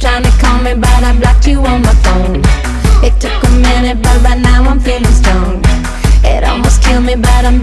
trying to call me, but I blocked you on my phone. It took a minute, but right now I'm feeling strong. It almost killed me, but I'm